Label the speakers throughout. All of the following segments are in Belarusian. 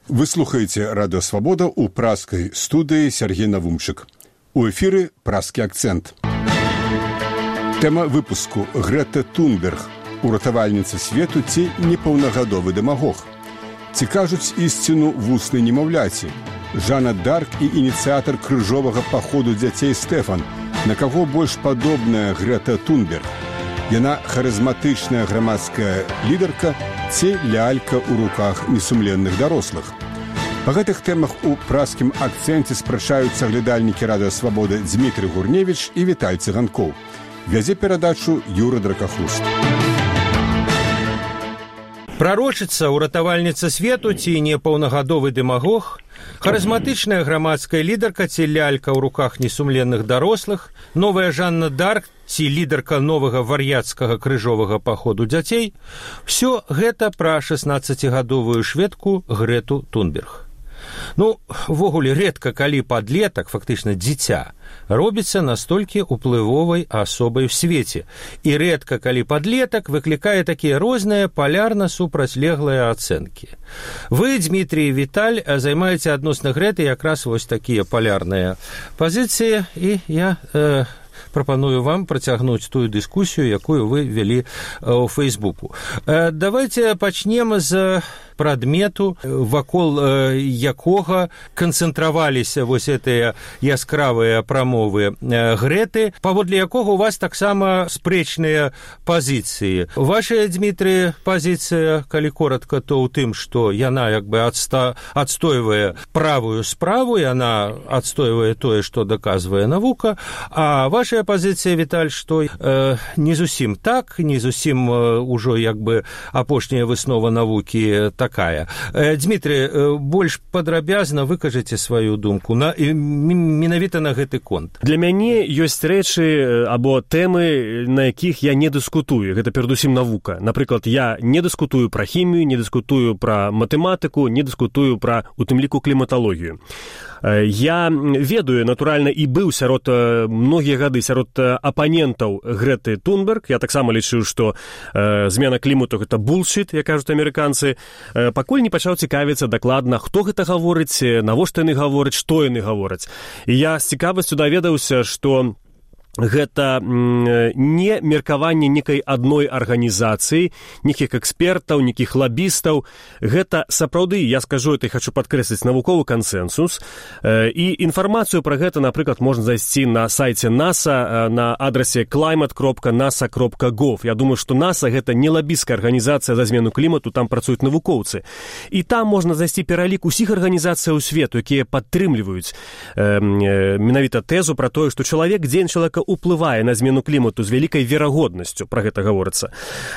Speaker 1: Вы слухаеце Радыё Свабода ў пражскай студыі Сергей Навумчык. У эфіры пражскі акцэнт. Тэма выпуску Грэта Тунберг, уратавальніца свету ці непаўнагадовы дэмагог. Ці кажуць ісціну вуснай немаўляці. Жанна Дарк і ініцыятар крыжовага паходу дзяцей Стэфан. На каго больш падобная Грэта Тунберг? Яна харызматычная грамадская лідарка ці лялька ў руках несумленных дарослых. Па гэтых тэмах у пражскім акцэнце спрачаюцца глядальнікі Радыё Свабода Дмітрый Гурневіч і Віталь Цыганкоў. Вядзе перадачу Юра Дракахуст.
Speaker 2: Прарочыцца ўратавальніца свету ці непаўнагадовы дэмагог, харызматычная грамадская лідарка ці лялька ў руках несумленных дарослых, новая Жанна Дарк ці лідарка новага вар'яцкага крыжовага паходу дзяцей – всё гэта пра 16гадовую шведку Грэту Тунберг. Ввогуле, рэдка калі падлетак, фактычна дзіця, робіцца настолькі ўплывовай асобай у свеце. І рэдка калі падлетак выклікае такія розныя палярна супрацьлеглыя ацэнкі. Вы, Дмітрий і Віталь, займаеце адносна Грэты якраз вось такія палярныя пазіцыі, і я прапаную вам працягнуць тую дыскусію, якую вы вялі ў Фейсбуку. Давайте пачнем з прадмету, вакол якога канцэнтраваліся вось гэтыя яскравыя прамовы Грэты, паводле якога у вас таксама спрэчныя пазіцыі. Ваша, Дмітрий, пазіцыя, калі коротка, то ў тым, што яна адстойвае правую справу, яна адстойвае тое, што даказвае навука, а ваша пазіцыя, Віталь, што не зусім так, не зусім ужо апошняя выснова навукі такая. Дмітрий, больш падрабязна выкажыце сваю думку менавіта на гэты конт.
Speaker 3: Для мяне ёсць рэчы або тэмы, на якіх я не дыскутую. Гэта перадусім навука. Напрыклад, я не дыскутую пра хімію, не дыскутую пра матэматыку, не дыскутую пра, у тым ліку, кліматалогію. Я ведаю, натуральна, і быў сярод многія гады сярод апанентаў Грэты Тунберг. Я таксама лічу, што змена клімату – гэта булшит, як кажуць амерыканцы. Пакуль не пачаў цікавіцца дакладна, хто гэта гаворыць, навошта яны гавораць, што яны гавораць. І я з цікавасцю даведаўся, што гэта не меркаванне некай адной арганізацыі, нейкіх экспертаў, нейкіх лабістаў. Гэта сапраўды, я скажу это і хочу падкрэсліць, навуковы кансэнсус. І інфармацыю пра гэта, напрыклад, можна зайсці на сайце NASA на адрасе climate.nasa.gov. Я думаю, што NASA гэта не лабісцкая арганізацыя за змену клімату, там працуюць навукоўцы. І там можна зайсці пералік усіх арганізацыяў свету, якія падтрымліваюць менавіта тэзу пра тое, што дзень чалавека уплывае на змену клімату з вялікай верагоднасцю, пра гэта гаворыцца.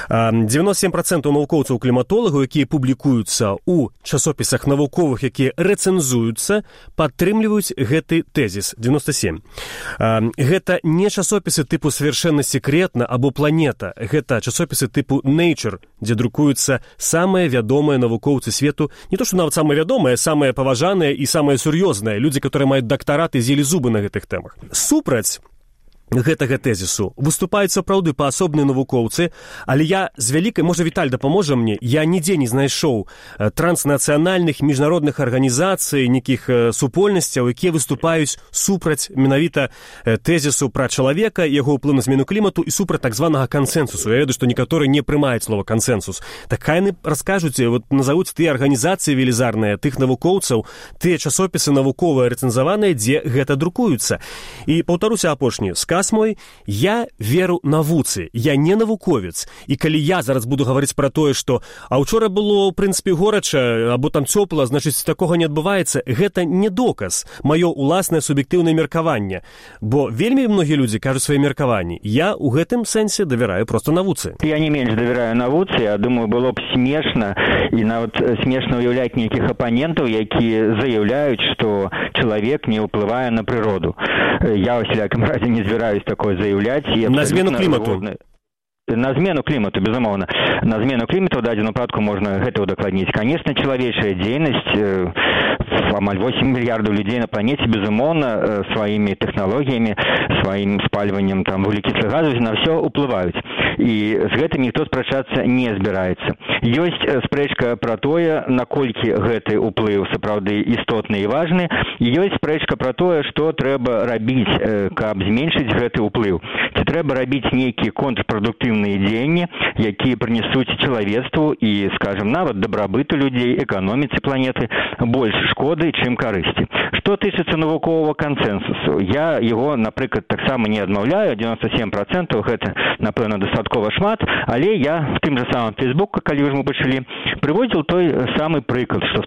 Speaker 3: 97% навукоўцаў кліматолагаў, якія публікуюцца ў часопісах навуковых, якія рэцэнзуюцца, падтрымліваюць гэты тэзіс. 97. Гэта не часопісы тыпу «Совершенно секретна» або «Планета». Гэта часопісы тыпу «Nature», дзе друкуюцца самыя вядомыя навукоўцы свету, не то што нават самыя вядомыя, самыя паважаныя і самыя сур'ёзныя, людзі, которые маюць дактараты, з'елі зубы на гэтых тэмах. Супраць гэтага тэзісу выступаюць сапраўды паасобныя навукоўцы, але я з вялікай, можа, Віталь дапаможа мне, я нідзе не знайшоў транснацыянальных міжнародных арганізацый, нейкіх супольнасцяў, якія выступаюць супраць менавіта тэзісу пра чалавека, яго ўплыў на змену клімату і супраць так званага кансэнсусу. Я ведаю, што некаторыя не прымаюць слова кансэнсус. Так хай яны раскажуць, назавуць тыя арганізацыі велізарныя, тых навукоўцаў, тыя часопісы навуковыя рэцэнзаваныя, дзе гэта друкуюцца. І паўтаруся апошні сказ мой, я веру навуцы, я не навуковец. І калі я зараз буду гаварыць пра тое, што учора было, ў прынцыпе, горача, або там цёпла, значыць, такога не адбываецца, гэта не доказ, маё уласнае суб'ектыўнае меркаванне. Бо вельмі многія людзі кажуць свае меркаванні. Я ў гэтым сэнсе давяраю проста навуцы.
Speaker 4: Я не менш давяраю навуцы, я думаю, было б смешна, і нават смешна уяўляць нейкіх апанентаў, якія заяўляюць, што чалавек не ўплывае на прыроду. Я, ў всякім разе, не збіраюсь такое заяўляць.
Speaker 3: На змену клімату.
Speaker 4: На змену клімату, безумоўна. На змену клімату ў дадзеным выпадку можна гэта ўдакладніць. Канечне, чалавечая дзейнасць амаль 8 мільярдаў людзей на планете, безумоўна, сваімі тэхналогіямі, сваім спальваннем там вуглекислых газаў на все уплываюць. І з гэтым ніхто спрачацца не збіраецца. Ёсць спрэчка пра тое, наколькі гэты ўплыў сапраўды істотны і важны, і ёсць спрэчка пра тое, што трэба рабіць, каб зменшыць гэты ўплыў. Ці трэба рабіць нейкія контрпрадуктыўныя дзеянні, якія прынесуць чалавецтву і, скажем, нават дабрабыту людзей, эканоміцы планеты больш шкоды, чым карысці. Што тычыцца навуковага кансэнсусу, я яго, напрыклад, таксама не адмаўляю, 97% гэта, напэўна, дастаткова шмат, але я в тым жа самым Фейсбуку, калі ўжо мы пачалі, прыводзіў той самы прыклад, што в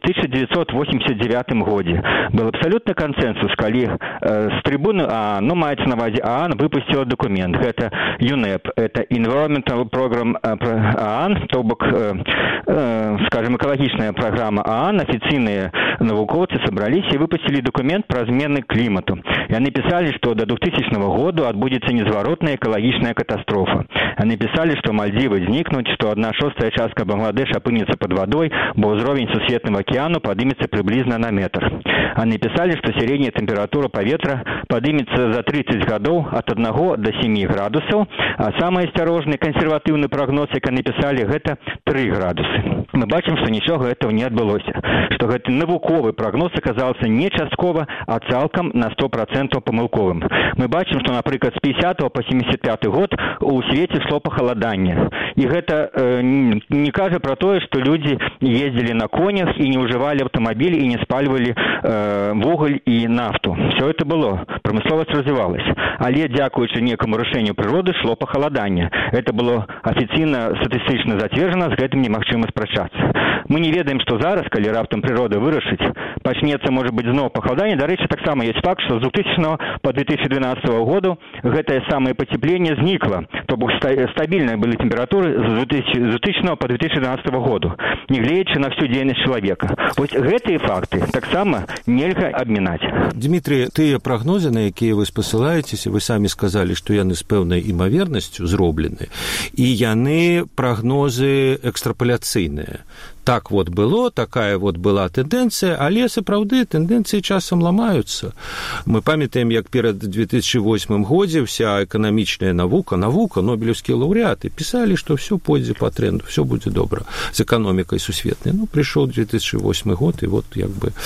Speaker 4: 1989 годзе был абсалютны кансэнсус, калі з трыбуны ААН, маецца на ўвазе ААН, выпусціла документ. Гэта ЮНЕП, это Environmental Program ААН, то бок, скажем, экалагічная праграма ААН, афіцыйныя навукоўцы сабраліся і выпусцілі документ пра змены клімату. Яны пісалі, што до 2000 году адбудзецца незваротная экалагічная катастрофа. Яны пісалі, што Мальдзівы знікнуць, што 1/6 частка Бангладэша апынецца пад вадой, бо ўзровень сусветнага акіяну падымецца прыблізна на метр. Яны пісалі, што сярэдняя тэмпература паветра падымецца за 30 гадоў ад 1 до 7 градусаў, а самы асцярожны кансерватыўны прагноз, як яны пісалі, гэта 3 градусы. Мы бачым, што нічога гэтага не адбылося, што гэты навуковы прагноз аказаўся не часткова, а цалкам на 100% памылковым. Мы бачым, што, напрыклад, з 50 по 75 год у свеце шло пахаладанне. І гэта не кажа пра тое, што людзі ездзілі на конях і не ўжывалі аўтамабілі і не спальвалі вугаль і нафту. Все это было. Прамысловасць развівалась. Але, дзякуючы некаму рашэнню прыроды, шло пахаладанне. Это было афіцыйна статыстычна зацверджана, з гэтым немагчыма спрачацца. Мы не ведаем, што зараз, калі раптам прырода вырашыць, пачнецца, можа быць, зноў пахаладанне. Дарэчы, таксама ёсць факт, што з 2000 по 2012 году гэтае самае пацепленне знікла. То бок стабільныя былі тэмпературы з 2000 по 2012 году, не гледзячы на всю дзейнасць чалавека. Вось гэтыя факты таксама нельга абмінаць.
Speaker 2: Дмітрий, тыя прагнозы, на якія вы спасылаецеся, вы самі сказалі, што яны з пэўнай імавернасцю зроблены, і яны прагнозы экстрапаляцыйныя. Так вот было, такая вот была тэндэнцыя, але сапраўды тэндэнцыі часам ламаюцца. Мы памятаем, як перад 2008 годзе вся эканамічная навука, нобелевскія лаўрэаты пісалі, што все пойдзе по тренду, все будзе добра з эканомікай сусветнай. Ну, прыйшоў 2008 год, і вот як бы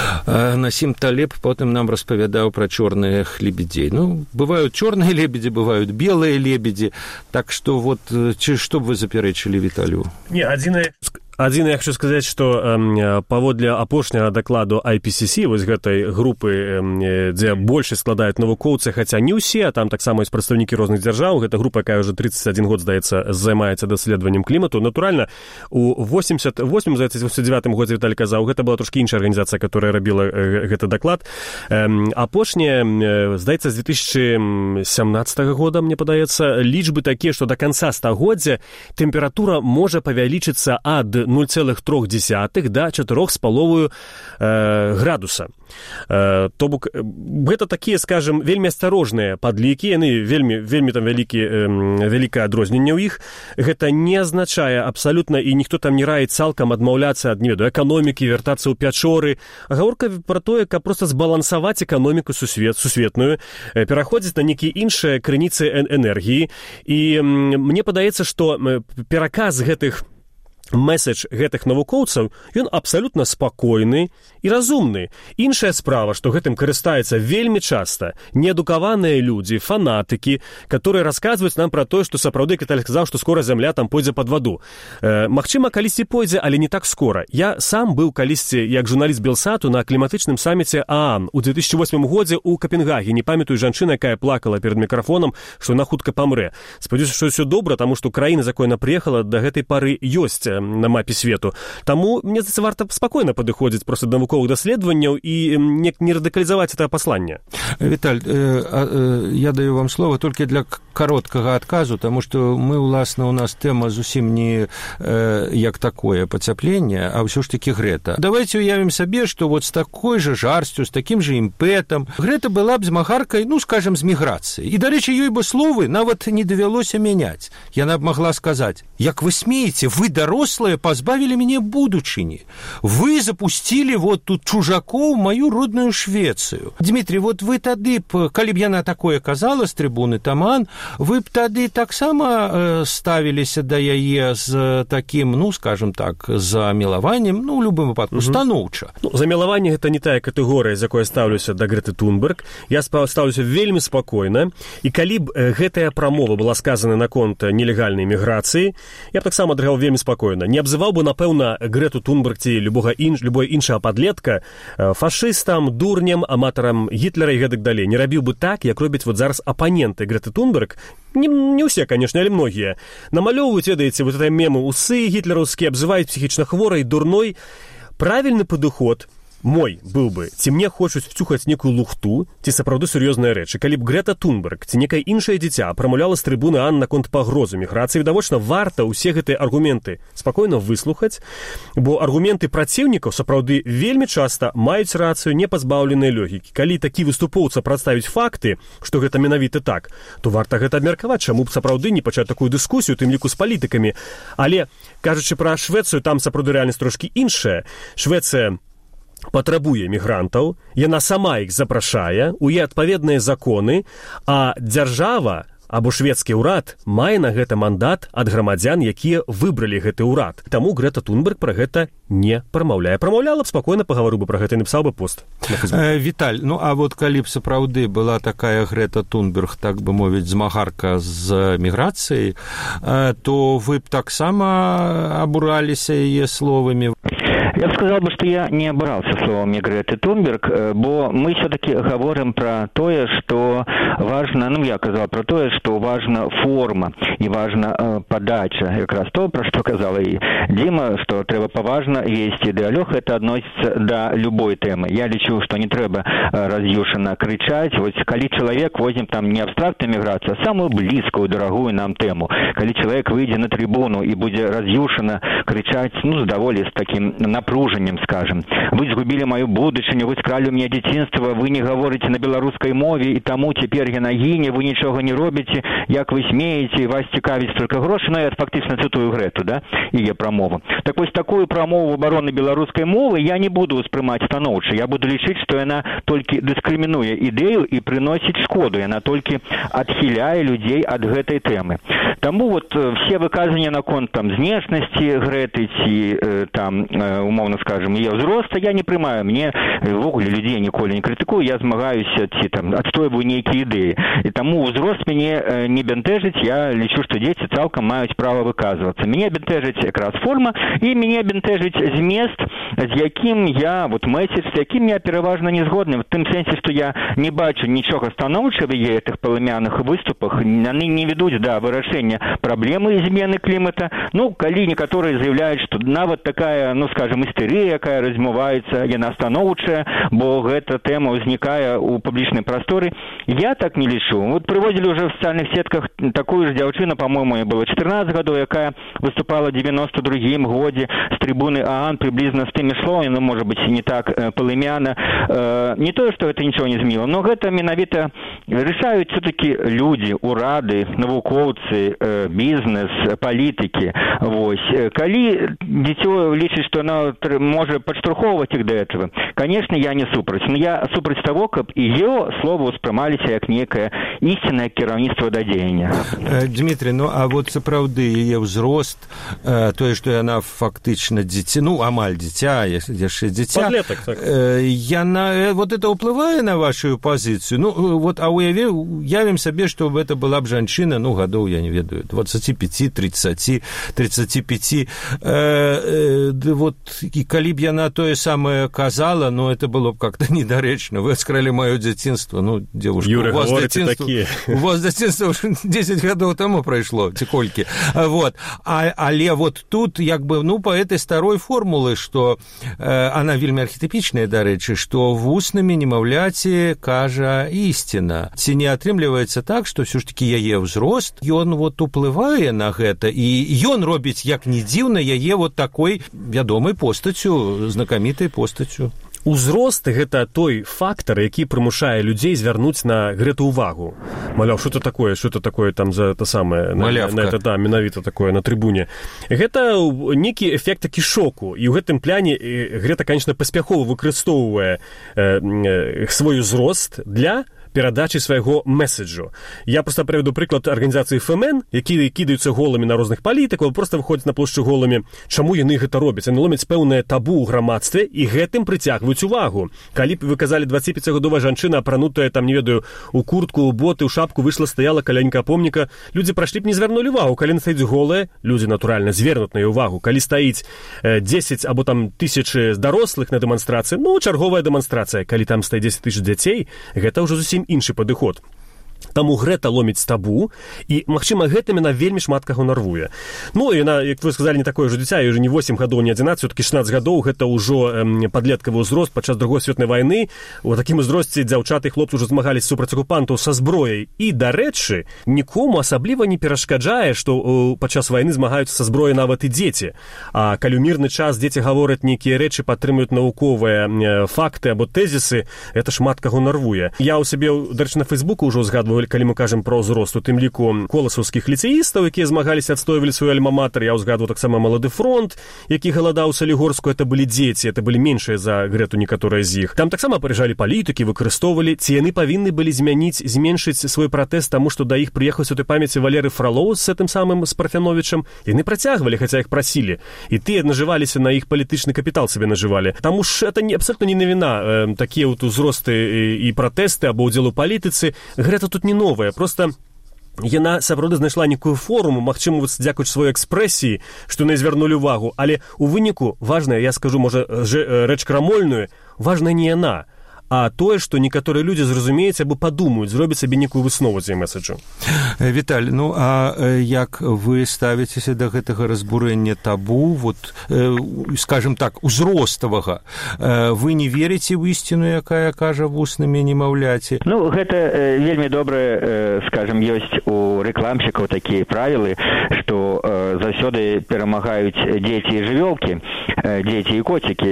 Speaker 2: Насім Талеб потым нам распавядаў пра чорных лебедзей. Ну, бываюць чорныя лебедзі, бываюць белыя лебедзі, так што вот, што б вы запярэчылі Віталю?
Speaker 3: Не, адзінае, я хочу сказаць, што паводле апошняга дакладу IPCC, вось гэтай групы, дзе большасць складаюць навукоўцы, хаця не ўсе, а там таксама ёсць прадстаўнікі розных дзяржаў, гэта група, якая ўжо 31 год, здаецца, займаецца даследаваннем клімату. Натуральна, у 88-м, здаецца, 89-м годзе Віталь казаў, гэта была трошкі іншая арганізацыя, которая рабіла гэты даклад. Апошняе, здаецца, з 2017 года, мне падаецца, лічбы такія, што да канца стагоддзя тэмпература можа павялічыцца ад 0,3 до 4,5 градуса. То бок, гэта такія, скажем, вельмі асцярожныя падлікі, яны вельмі там вялікае адрозненне ў іх. Гэта не азначае абсалютна, і ніхто там не раіць цалкам адмаўляцца ад, не ведаю, эканомікі, вяртацца ў пячоры. Гаворка пра тое, каб проста збалансаваць эканоміку сусветную, пераходзіць на нейкія іншыя крыніцы энергіі. І мне падаецца, што пераказ месседж гэтых навукоўцаў, ён абсалютна спакойны і разумны. Іншая справа, што гэтым карыстаюцца вельмі часта неадукаваныя людзі, фанатыкі, которые расказваюць нам пра тое, што сапраўды Віталь сказаў, што скора зямля там пойдзе пад ваду. Магчыма, калісьці пойдзе, але не так скора. Я сам быў калісьці, як журналіст Белсату, на кліматычным саміце ААН у 2008 годзе ў Капенгагене. Не памятаю жанчына, якая плакала перад мікрафонам, што яна хутка памрэ. Спадзяюся, што ўсё добра, таму што краіна, з якой яна прыехала, да гэтай пары ёсць на мапе свету. Таму, мне здаецца, варта спакойна падыходзіць проста да навуковых даследаванняў і не радыкалізаваць гэта пасланне.
Speaker 2: Віталь, я даю вам слово толькі для кароткага адказу, таму што мы, уласна, у нас тэма зусім не як такое пацяпленне, а ўсё ж такі Грэта. Давайте уявім сабе, што вот з такой жа жарсцю, з такім жа імпэтам Грэта была б змагаркай, ну, скажем, з міграцыяй. І, дарэчы, ёй бы словы нават не давялося мяняць. Яна б магла сказаць: як вы смееце, вы, дарослыя, пазбавілі мяне будучыні. Вы запусцілі вот тут чужакоў маю родную Швецыю. Дмітрий, вот вы тады б, калі б яна такое казала з трыбуны Таман, вы б тады таксама ставіліся да яе з такім, ну, скажем так, замілаваннем, ну, у любым выпадку, станоўча.
Speaker 3: Ну, замілаванне — гэта не тая катэгорыя, з якой я ставлюся да Грэты Тунберг. Я ставлюся вельмі спакойна. І калі б гэтая прамова была сказана наконт нелегальнай міграцыі, я б таксама адрэагаваў вельмі спакойна. Не абзываў бы, напэўна, Грэту Тунберг ці любое іншага падлетка фашыстам, дурнем, аматарам Гітлера і гэтак далей. Не рабіў бы так, як робяць вот зараз апаненты Грэты Тунберг. Не ўсе, канешне, але многія. Намалёўваюць, ведаеце, вот это мемы усы гітлераўскія, абзываюць псіхічна хворай, дурной. Правільны падыход мой быў бы, ці мне хочуць вцюхаць некую лухту, ці сапраўды сур'ёзныя рэчы. Калі б Грэта Тунберг ці некае іншае дзіця прамаўляла з трыбуны Ан наконт пагрозы міграцыі, відавочна, варта ўсе гэтыя аргументы спакойна выслухаць, бо аргументы праціўнікаў сапраўды вельмі часта маюць рацыю, не пазбаўленыя логікі. Калі такі выступоўца прадставіць факты, што гэта менавіта так, то варта гэта абмеркаваць, чаму б сапраўды не пачаць такую дыскусію, тым ліку з палітыкамі. Але, кажучы пра Швецыю, там сапраўды рэальнасць трошкі іншая. Швецыя патрабуе мігрантаў, яна сама іх запрашае, у яе адпаведныя законы, а дзяржава або шведскі ўрад мае на гэта мандат ад грамадзян, якія выбралі гэты ўрад. Таму Грэта Тунберг пра гэта не прамаўляе. Прамаўляла б, спакойна пагаварыў бы пра гэта і напісаў бы пост на Фейсбуку.
Speaker 2: Віталь, ну а вот калі б сапраўды была такая Грэта Тунберг, так бы мовіць, змагарка з міграцыяй, то вы б таксама абураліся яе словамі?
Speaker 4: Я бы сказал, что я не обырался словами Греты Тунберг, бо мы все-таки говорим про то, что важно, ну, я сказал про то, что важна форма и важна подача. Как раз то, про что сказала и Дима, что треба поважно вести диалог, это относится до любой темы. Я лечу, что не треба разъюшенно кричать. Вот коли человек, возьмем там не абстрактную миграцию, а самую близкую, дорогую нам тему. Коли человек выйдет на трибуну и будет разъюшенно кричать, ну, с довольно с таким напружением, скажем, вы сгубили мою будущее, вы скрали у меня детинство, вы не говорите на белорусской мове, и тому теперь я на гине, вы ничего не робите, як вы смеете, вас цікавить только гроши, но я фактично цитую Грету, да, ее промову. Так вот, такую промову обороны белорусской мовы я не буду воспринимать становче, я буду лечить, что она только дискриминуя идею и приносит шкоду, она только отхиляя людей от этой темы. Тому вот все выказывания на конт там внешности Греты, там, умовно скажем, ее взроста, я не приймаю. Мне в ogóle людей ніколи не критикую, я змагаюся, там, отстойваю некие идеи. И тому взрост мне не бентежить, я лечу, что дети цалком мають право выказываться. Меня бентежить якраз форма, и меня бентежить змест, з яким я, вот месседж, з яким я переважно не згодний, в тим сенсі, що я не бачу нічого становчого в її тих полум'яних виступах, вони не ведуть до вирішення проблеми зміни клімата. Ну, коли некоторые заявляют, что нават такая, ну, скажем, истерия, якая размывается, яна становчая, бо эта тема возникая у публичной просторы, я так не лечу. Вот приводили уже в социальных сетках такую же девчину, по-моему, ей было 14 годов, якая выступала в 92-м году с трибуны ААН приблизно с теми словами, ну, может быть, не так полымяна. Не то, что это ничего не зміло, но это менавіта решают все-таки люди, урады, навукоўцы, бизнес, политики. Вот. Коли дитё лечит, что она может подштурховывать их до этого, конечно, я не супраць. Но я супраць того, как ее слово воспринимались как некое истинное кіраўніцтва да дзеяння.
Speaker 2: Дмитрий, ну а вот сапраўды яе ўзрост, тое, што яна фактычна дзіця, ну, амаль дзіця, яшчэ дзіця,
Speaker 3: подлеток, так.
Speaker 2: Яна, вот это ўплывае на вашу пазіцыю? Ну, вот, а уявім сабе, што гэта была б жанчына, ну, гадоў, я не ведаю, 25, 30, 35. Вот і калі б яна тое самае казала, ну, это было б как-то недарэчна. Вы адскрылі маё дзяцінства. Ну, дзевушка,
Speaker 3: Юра,
Speaker 2: у вас дзяцінства 10 гадоў таму прайшло, ці колькі. Вот. Але вот тут, як бы, ну, па этой старой формулы, што она вельмі архетипічная, дарэчы, што вуснамі немаўляці кажа ісціна. Ці не атрымліваецца так, што ўсё ж такі яе ўзрост, ён вот уплывае на гэта, і ён робіць, як не дзіўна, яе вот такой вядомай постацю, знакамітай постацю.
Speaker 3: Узрост – гэта той фактор, які прымушае людзей звярнуць на гэту ўвагу. Маляў, што это такое там за то самае, менавіта такое на трыбуне. Гэта нейкі эфект такі шоку, і ў гэтым пляне гэта, конечно, паспяхова выкарыстоўвае свой узрост для перадачы свайго месседжу. Я просто приведу прыклад арганізацыі ФМН, якія кідаюцца голамі на розных палітыкаў, просто выходзяць на плошчу голамі. Чаму яны гэта робяць? Яны ломяць пэўнае табу ў грамадстве і гэтым прыцягваюць увагу. Калі б вы казалі 25гадовая жанчына, апранутая там, не ведаю, у куртку, у боты, у шапку, выйшла, стаяла каля нейкага помніка, людзі прайшлі б не звярнулі увагу. Калі яна стаіць голая, людзі, натуральна, звернуць на яе увагу. Калі стаіць 10 або там 1000 дарослых на дэманстрацыі, ну, чарговая дэманстрацыя. Калі там стаіць 10 000 дзяцей, гэта ўжо зусім іншы падыход. Таму Грэта ломіць табу, і, магчыма, гэта яна вельмі шмат каго нарвуе. Ну, яна, як вы сказалі, не такое ўжо дзіця, ўжо не 8 гадоў, не 11, все-таки 16 гадоў, гэта ўжо падлеткавы ўзрост падчас Другой светнай вайны. У такім узросце дзяўчаты і хлопцы ўжо змагаліся супраць акупантаў са зброяй. І, дарэчы, нікому асабліва не перашкаджае, што падчас вайны змагаюцца са зброяй нават і дзеці. А калі ў мірны час дзеці гавораць нейкія рэчы, падтрымліваюць навуковыя факты або тэзісы, гэта шмат каго нарвуе. Я ў сябе, дарэчы, на Фейсбуку ўжо згадваю, калі мы кажам пра ўзрост, у тым ліку коласаўскіх ліцеістаў, якія змагаліся, адстойвалі свой альма-матэр. Я ўзгадваю таксама Малады фронт, які галадаў у Салігорску. Это былі дзеці, это былі меншыя за Грэту некаторыя з іх. Там таксама прыязджалі палітыкі, выкарыстоўвалі, ці яны павінны былі зменшыць свой пратэст, таму што да іх прыехаў святой памяці Валерый Фролоў з гэтым самым Парфяновічам. Яны працягвалі, хаця іх прасілі. І тыя нажываліся на іх палітычны капітал сабе нажывалі. Таму ж это абсолютна не навіна. Такія вот узросты і пратэсты або ўдзел у палітыцы. Грэта тут не новая, просто яна сапраўды знайшла некую форму, магчыма, дзякуючы сваёй экспрэсіі, што на звярнулі увагу, але у выніку важная, я скажу, можа, рэч крамольную, важная не яна, а тое, што некаторыя людзі зразумеюць або падумаюць, зробяць сабе некую выснову з месседжу.
Speaker 2: Віталь, ну а як вы ставіцеся да гэтага разбурэння табу, вот, скажем так, узроставага? Вы не верыце ў ісціну, якая кажа вуснымі немаўляці?
Speaker 4: Ну, гэта вельмі добра, скажем, ёсць у рэкламщикаў такія правілы, што заўсёды перамагаюць дзеці і жывёлкі, дзеці і коцікі.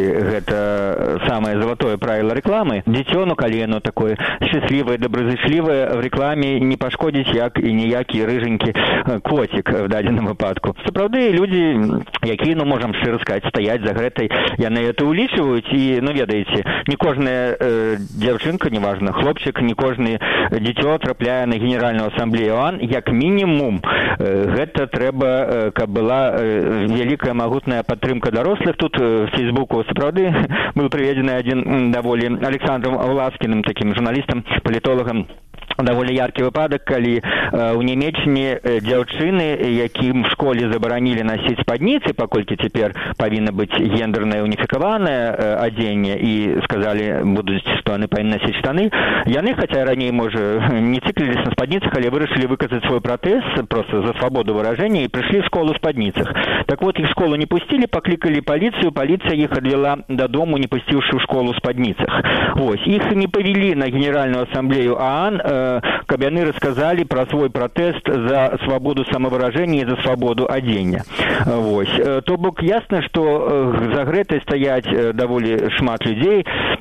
Speaker 4: Гэта самае залатое правіла рэкламы. Дзіцё, ну, калі яно такое счастливое, добразычлівае, в рэкламе не пашкодзіць, як і ніякі рыженькі коцік в дадзеным выпадку. Сапраўды, людзі, якія, ну, можам шчыра сказаць, стаяць за гэтай, яны это улічваюць, і, ну, ведаеце, не кожная дзяўчынка, неважна, хлопчык, не кожны дзіцё трапляе на Генеральную ассамблею ООН. Як мінімум, гэта трэба, каб была вялікая магутная падтрымка дарослых. Тут в Фейсбуку сапраўды быў прыведзены адзін даволі Александром Ласкіным, таким журналістам, палітолагам, даволі яркі выпадак, калі ў Нямеччыне дзяўчыны, якім в школе забаранілі насіць спадніцы, паколькі цяпер павінна быць гендернае уніфікаванае адзенне, і сказалі, будуць, што яны павінны насіць штаны, яны, хаця раней, можа, не цыкліліся на спадніцах, але вырашылі выказаць свой пратэст просто за свабоду выражэння і прыйшлі в школу в спадніцах. Так вот, іх в школу не пусцілі, паклікалі паліцыю, паліцыя іх адвела дадому, не пусціўшы ў школу в спадніцах. Вось, іх не павялі на Генеральную ассамблею ООН, каб яны расказалі пра свой пратэст за свабоду самавыражэння і за свабоду адзення. Вось. То бок ясна, што за Грэтай стаяць даволі шмат людзей,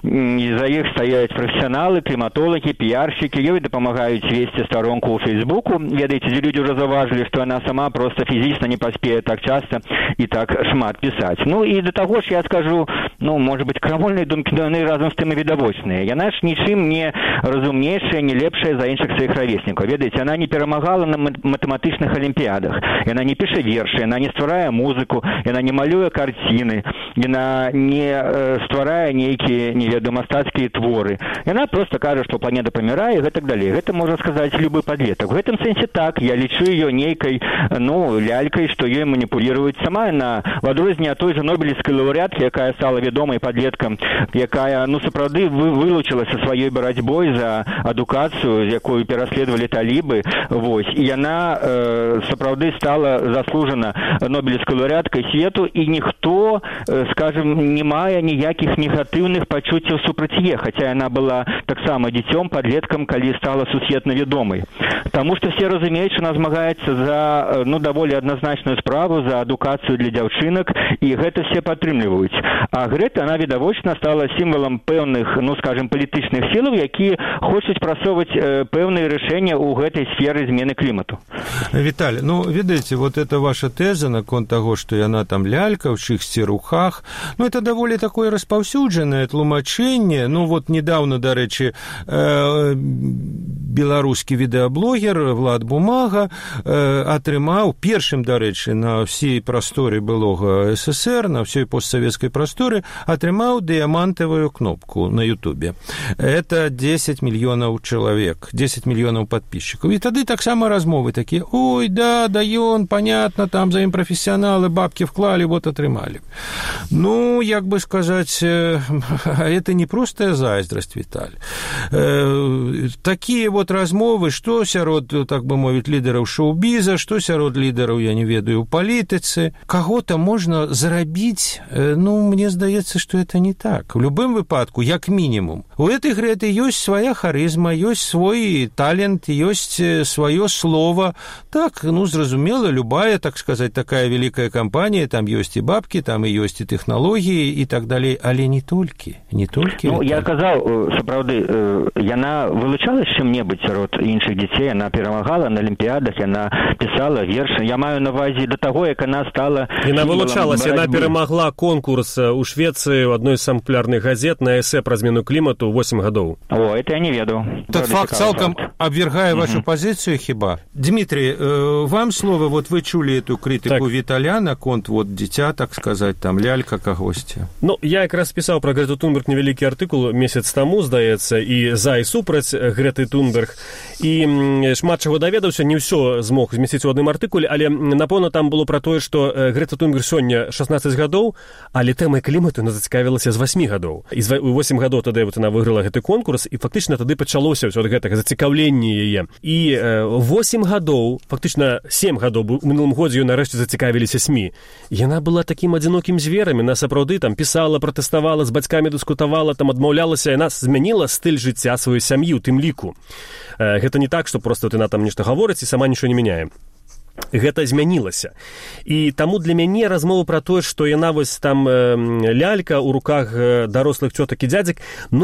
Speaker 4: і за іх стаяць прафесіяналы, кліматолагі, піяршчыкі, ёй дапамагаюць весці старонку ў Фейсбуку. Ведаеце, дзе людзі ўжо заўважылі, што яна сама проста фізічна не паспее так часта і так шмат пісаць. Ну і да таго ж я скажу, ну, можа быць, крамольныя думкі, яны разам з тым і відавочныя. Яна ж нічым не разумнейшая, не лепшая за іншых сваіх равеснікаў. Ведаеце, яна не перамагала на матэматычных алімпіядах, яна не піша вершы, яна не стварае музыку, яна не малюе карціны, яна не стварае нейкія, неведома, мастацкія творы. Яна проста кажа, што планета памірае і гэтак далей. Гэта можа сказаць любы падлетак. В гэтым сэнсе так, я лічу ее нейкай, лялькай, што ёй маніпуліруюць. Сама яна, в адрозненне ад той же нобелевскай лаўрэаткі, якая стала вядомай падлеткам, якая, сапраўды вылучылася сваёй барацьбой за адукацыю, з якою пераследавалі талібы, і яна сапраўды стала заслужана нобелевскай лаўрэаткай свету, і ніхто, скажем, не мае ніякіх негатыўных пачуццяў супраць яе, хаця яна была таксама дзіцём, падлеткам, калі стала сусветна вядомай. Таму што все разумеюць, што она змагаецца за даволі адназначную справу, за адукацыю для дзяўчынак, і гэта все падтрымліваюць. А Грэта, она відавочна стала сімвалам пэўных, скажем, палітычных сілаў, якія хочуць прасоўваць пэўныя рашэнні ў гэтай сферы змены клімату.
Speaker 2: Віталій, ведаеце, вот это ваша тэза наконт таго, што яна там лялька ў чыхсьці руках, это даволі такое распаўсюджанае тлумачэнне. Недавно, дарэчы, беларускі відэаблогер Влад Бумага атрымаў першым, дарэчы, на ўсей прасторы былога СССР, на ўсёй постсавецкай прасторы, атрымаў дыямантавую кнопку на Ютубе. Это 10 мільёнаў чалавек, 10 мільёнаў падписчиков. І тады таксама размовы такія: ой, да ён, понятно, там за ім прафесіяналы бабки вклали, вот атрымалі. Як бы сказаць, это не простая зайздрость, Віталь. Такія размовы, што сярод, так бы мовіць, лідараў шоу-біза, што сярод лідараў, я не ведаю, у палітыцы. Каго-то можна зарабіць, мне здаецца, што это не так. В любым выпадку, як мінімум. У этой Грэты ёсць свая харызма, ёсць свой талент, ёсць сваё слово. Так, зразумела, любая, так сказать, такая великая компания, там ёсць і бабкі, там і ёсць і тэхналогіі і так далей, але не толькі.
Speaker 4: Я казаў, сапраўды, яна вылучалась чым-небудзь сярод іншых дзяцей, яна перамагала на алімпіядах, яна пісала вершы. Я маю на ўвазе да таго, як яна стала...
Speaker 3: Яна вылучалась, яна перамагла конкурс у Швеции у адной з самых популярных газет на эсэ пра змену клімату 8 гадоў.
Speaker 4: Это я не ведаў.
Speaker 2: Этот факт цалкам абвяргае вашу пазіцыю хіба? Дмітрий, вам слово, вы чулі эту крытыку Віталя наконт дзіця, так сказать, там лялька кагосьці.
Speaker 3: Я якраз пісаў пра Грэту Тунберг невялікі артыкул месяц таму, здаецца, і за і супраць Грэты Тунберг, і шмат чаго даведаўся, не ўсё змог змясціць у адным артыкуле, але напэўна там было пра тое, што Грэта Тунберг сёння 16 гадоў, але тэмай клімату яна зацікавілася з 8 гадоў. І з 8 гадоў тады яна выйграла гэты конкурс, і фактычна тады пачалося ўсё ад гэтага зацікаўлення яе. І 8 гадоў, фактычна 7 гадоў, у мінулым годзе ёй нарэшце зацікавіліся СМІ. Яна была такім адзінокім зверам, яна сапраўды там пісала, пратэставала, з бацькамі дыскутавала, там адмаўлялася, яна змяніла стыль жыцця сваёй сям'і у тым ліку. Гэта не так, што проста яна там нешта гаворыць і сама нічого не мяняе. Гэта змянілася. І таму для мяне размова пра тое, што яна там лялька ў руках дарослых цётак і дзядзек,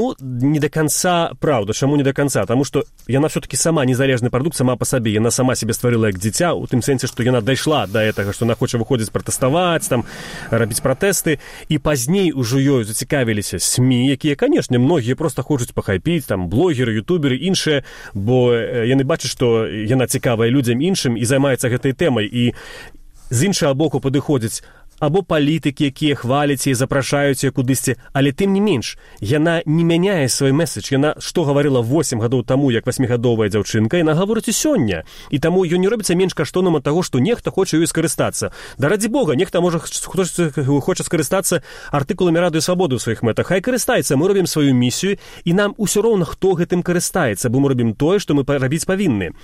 Speaker 3: не да канца праўда. Чаму не да канца? Таму што яна все-таки сама незалежны прадукт сама па сабе. Яна сама себе стварыла як дзіця, у тым сэнсе, што яна дайшла да гэтага, што яна хоча выходзіць пратэставаць, там рабіць пратэсты, і пазней ужо ёй зацікавіліся СМІ, якія, канешне, многія проста хочуць пахайпіць, там блогеры, ютуберы, іншыя, бо яны бачаць, што яна цікавая людзям іншым і займаецца гэтай тэмай, і з іншага боку падыходзяць або палітыкі, якія хваляць і запрашаюць яе кудысьці, але тым не менш, яна не мяняе свой месседж. Яна што гаварыла 8 гадоў таму, як 8гадовая дзяўчынка, яна гаворыць і сёння. І таму ён не робіцца менш каштоўным ад таго, што нехта хоча ёй скарыстацца. Да раді Бога, нехта можа хтось хоча скарыстацца артыкуламі Радыё Свабоды ў сваіх мэтах. Хай карыстаецца, мы робім сваю місію, і нам усё роўна, хто гэтым карыстаецца, бо мы робім тое, што мы рабіць павінны.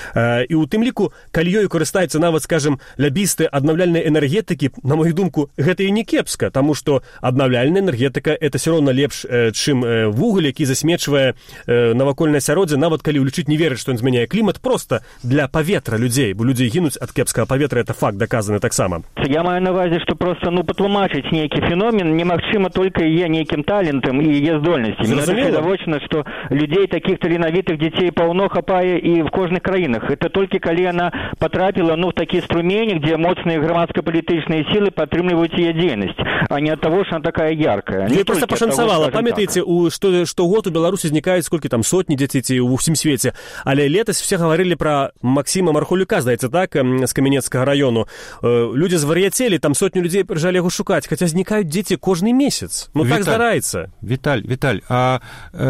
Speaker 3: І ў тым ліку, калі ёй карыстаюцца нават, скажем, лябісты аднаўляльнай энергетыкі, на мою думку, гэта і не кепска, таму што аднаўляльная энергетыка — это все роўна лепш, чым вугаль, які засмечвае навакольнае асяроддзе, нават калі ўлічыць не верыць, што ён змяняе клімат, проста для паветра людзей, бо людзі гінуць ад кепскага паветра, это факт даказаны таксама.
Speaker 4: Я маю на ўвазе, што проста патлумачыць нейкі феномен немагчыма толькі яе нейкім талентам і яе здольнасцямі. Відавочна, што людзей такіх таленавітых дзяцей паўно хапае і в кожных краінах. Это толькі калі яна патрапіла в такі струмень, дзе моцныя грамадска-палітычныя сілы падтрымліваюць яе дзейнасць, а не ад таго, што она такая яркая.
Speaker 3: Ёй проста пашанцавала. Памятаеце, штогод у Беларусі знікаюць сколькі там сотні дзяцей ці ў ўсім свеце, але летась все гаварылі пра Максіма Мархулюка, здаецца так, з Камянецкага раёну. Людзі звар'яцелі, там сотню людзей прыжалі яго шукаць, хаця знікаюць дзеці кожны месяц. Ну так здараецца.
Speaker 2: Віталь, а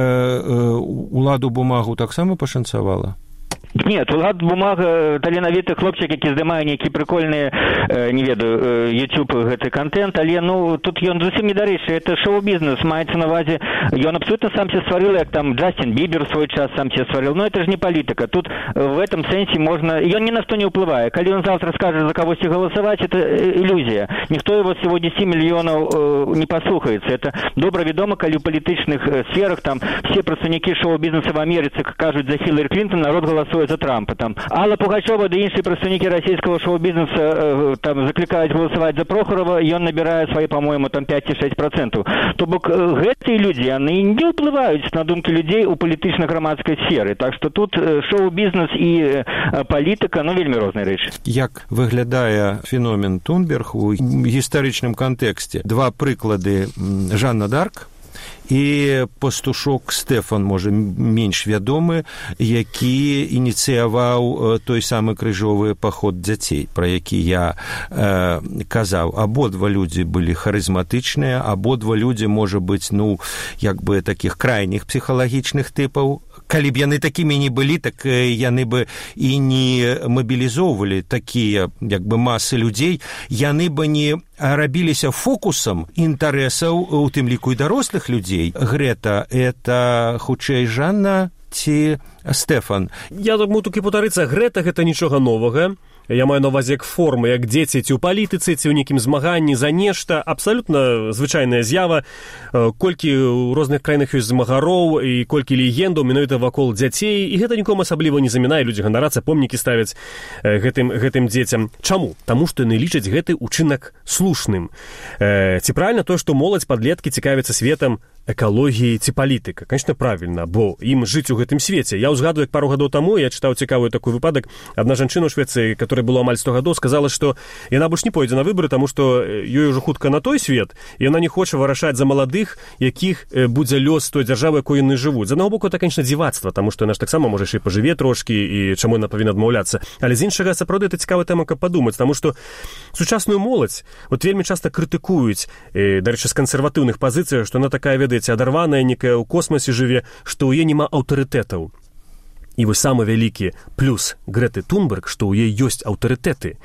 Speaker 2: уладу бумагу таксама пашанцавала?
Speaker 4: Нет, Улад Бумага таленавіты хлопчык, які здымае нейкі прикольныя, не ведаю, YouTube гэты контент, але тут ён зусім не дарэчы, это шоу-бізнес, маецца на увазе, ён абсолютно сам себе стварыў, як там Джастин Бібер в свой час сам себе стварыў, но это же не политика, тут в этом сенсе можно, ён ни на что не уплывае, калі он завтра скажет за кого-то голосовать, это иллюзия, никто его сегодня 10 миллионов не послухается, это добра вядома, калі у палітычных сферах там все прадстаўнікі шоу-бізнеса в Америце кажуць за Хиллари Клинтон, народ голосует за Трампа. Там Алла Пугачева да іншыя прадстаўнікі расійскага шоу-бізнеса там заклікаюць галасаваць за Прохорова, ён набірае свои, по-моему, там 5-6%. То бок гэтыя людзі, яны не ўплываюць на думкі людзей у палітычна-грамадскай сферы. Так што тут шоу-бізнес і палітыка, вельмі розныя рэчы.
Speaker 2: Як выглядае феномен Тунберг у гістарычным кантэксце? Два прыклады: Жанна Дарк і пастушок Стэфан, можа, менш вядомы, які ініцыяваў той самы крыжовы паход дзяцей, пра які я казаў. Абодва людзі былі харызматычныя, абодва людзі, можа быць, як бы такіх крайніх псіхалагічных тыпаў. Калі б яны такімі не былі, так яны бы і не мабілізоўвалі такія, як бы, масы людзей, яны бы не рабіліся фокусам інтарэсаў, у тым ліку і дарослых людзей. Грэта, это хутчэй Жанна ці Стэфан?
Speaker 3: Я думаю, тут і паўтарыцца, Грэта гэта нічога новага. Я маю на увазе як формы, як дзеці ці ў палітыцы, ці ў нейкім змаганні за нешта. Абсалютна звычайная з'ява. Колькі ў розных краінах ёсць змагароў і колькі легендаў менавіта вакол дзяцей. І гэта нікому асабліва не замінае. Людзі ганарацца, помнікі ставяць гэтым дзецям. Чаму? Таму што яны лічаць гэты ўчынак слушным. Ці правільна тое, што моладзь, падлеткі цікавяцца светам экалогіі ці палітыка? Конечно, правільна, бо ім жыць у гэтым свеце. Я ўзгадую, як пару гадоў таму я чытаў цікавы такой выпадак. Адна жанчына ў Швецыі, которая было амаль 100 гадоў, сказала, што яна больш не пойдзе на выбары, таму што ёй ужо хутка на той свет, і яна не хоча вырашаць за маладых, якіх будзе лёс той дзяржавы, якой яны жывуць. З аднаго боку, это, конечно, дзівацтва, таму што яна ж таксама можа і пажыве трошкі, і чаму яна павінна адмаўляцца. Але з іншага, сапраўды, это цікавая тэма, каб падумаць, таму што сучасную моладзь вельмі часта крытыкуюць, дарэчы, з кансерватыўных пазіцый, што яна такая, ведаеце, адарваная, некая ў космосе жыве, што ў яе няма аўтарытэтаў. І вось самы вялікі плюс Грэты Тунберг, што ў яе ёсць аўтарытэты.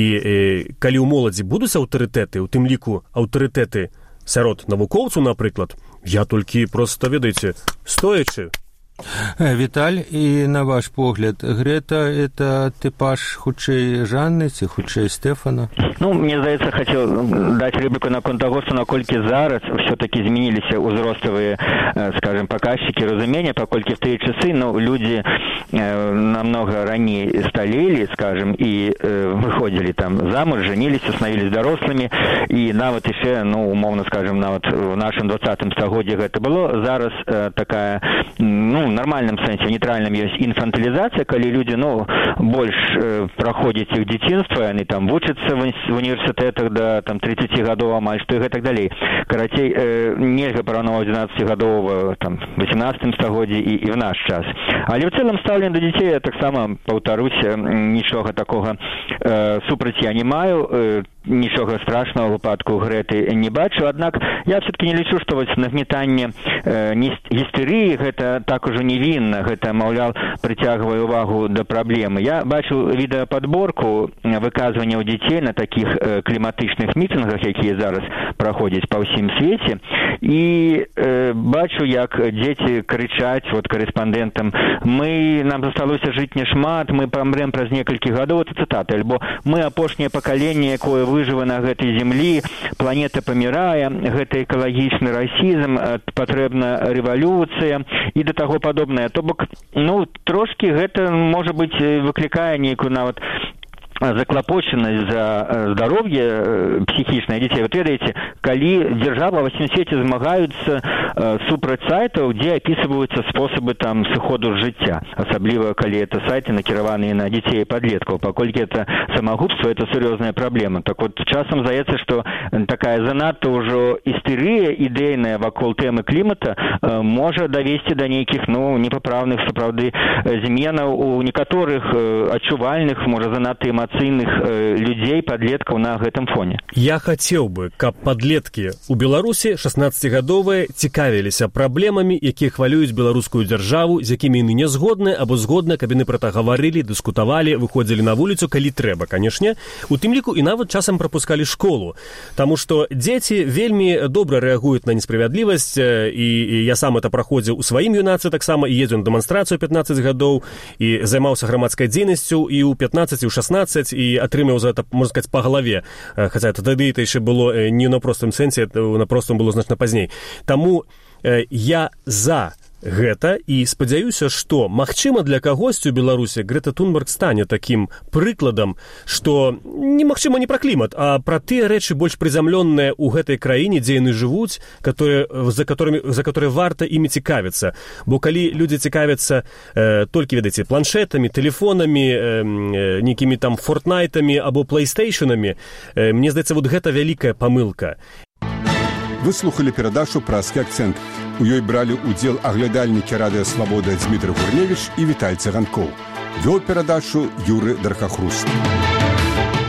Speaker 3: І калі ў моладзі будуць аўтарытэты, у тым ліку аўтарытэты сярод навукоўцаў, напрыклад, я толькі проста, ведаеце, стоячы.
Speaker 2: Віталь, і на ваш погляд, Грэта – это типаж хутчэй Жанны ці хутчэй Стэфана?
Speaker 4: Мне здаецца, хацеў даць рэпліку наконт таго, што наколькі зараз ўсё-такі змяніліся ўзроставыя, скажем, паказчыкі разумення, паколькі в тыя часы, людзі намного раней сталелі, скажем, і выходзілі там замуж, жаніліся, становілись дарослымі, і нават яшчэ, умоўна скажем, нават у нашым 20-м стагоддзі гэта было. Зараз такая, в нормальном сэнсе, нейтральным ёсць інфантылізацыя, калі людзі, больш праходзяць іх дзяцінства, яны там вучацца в універсітэтах да там 30 гадоў амаль што і гэтак далей. Карацей, нельга параўноўваць 12-гадовага там 18-м стагоддзі і в наш час. Але ў цэлым стаўленне да дзяцей, я таксама паўтаруся, нічога такога супраць я не маю, нічога страшного выпадку Грэты не бачу, аднак я все-таки не лічу, што вось нагнетанне гістэрыі гэта так ужо невінна, гэта, маўляў, прыцягвае ўвагу да праблемы. Я бачу відэападборку выказванняў дзяцей на такіх кліматычных мітынгах, якія зараз праходзяць па ўсім свеце, і бачу, як дзеці крычаць корэспандэнтам: нам засталося жыць няшмат, мы памрем праз некалькі гадоў, это цытаты, альбо мы апошняе пакаленне, якое выжыва на гэтай зямлі, планета памірае, гэта экалагічны расізм, патрэбна рэвалюцыя і да таго падобнае. То бок, трошкі гэта, можа быць, выклікае нейкую нават заклапочанасць за здароўе псіхічнае дзяцей. Вот ведаеце, калі дзяржава ва ўсім свеце змагаюцца супраць сайтаў, дзе апісваюцца спосабы там сыходу з жыцця, асабліва калі это сайты накіраваныя на дзяцей і падлеткаў, паколькі это самагубства, это сур'ёзная праблема. Так вот, часам здаецца, што такая занадта ўжо істэрыя ідэйная вакол тэмы клімата можа давесці да нейкіх непапраўных сапраўды зменаў у некаторых адчувальных, можа занадта людзей, падлеткаў на гэтым фоне.
Speaker 3: Я хацеў бы, каб падлеткі ў Беларусі 16гадовыя цікавіліся праблемамі, якія хвалююць беларускую дзяржаву, з якімі яны не згодны або згодны, каб яны пра гэта гаварылі, дыскутавалі, выходзілі на вуліцу, калі трэба, канешне. У тым ліку і нават часам прапускалі школу. Таму што дзеці вельмі добра рэагуюць на несправядлівасць, і я сам это праходзіў у сваім юнацтве таксама, і ездзіў на дэманстрацыю 15 гадоў, і займаўся грамадскай дзейнасцю і ў 15, і ў 16, і атрымаў за это, можна сказаць, па галаве. Хаця тады это яшчэ было не на простым сэнсе, на простым было значна пазней. Таму я за гэта і спадзяюся, што, магчыма, для кагосьці ў Беларусі Грэта Тунберг стане такім прыкладам, што немагчыма не пра клімат, а пра тыя рэчы больш прызямлённыя ў гэтай краіне, дзе яны жывуць, за которые варта імі цікавіцца. Бо калі людзі цікавяцца толькі, ведаеце, планшетамі, тэлефонамі, нейкімі там фортнайтамі або плейстейшнамі, мне здаецца, вот гэта вялікая памылка.
Speaker 1: Вы слухали перадачу «Праскі акцэнт». У ёй бралі ўдзел аглядальнікі радыё «Свабода» Дзмітрый Гурневіч і Віталь Цыганкоў. Вёў перадачу Юры Дархахрус.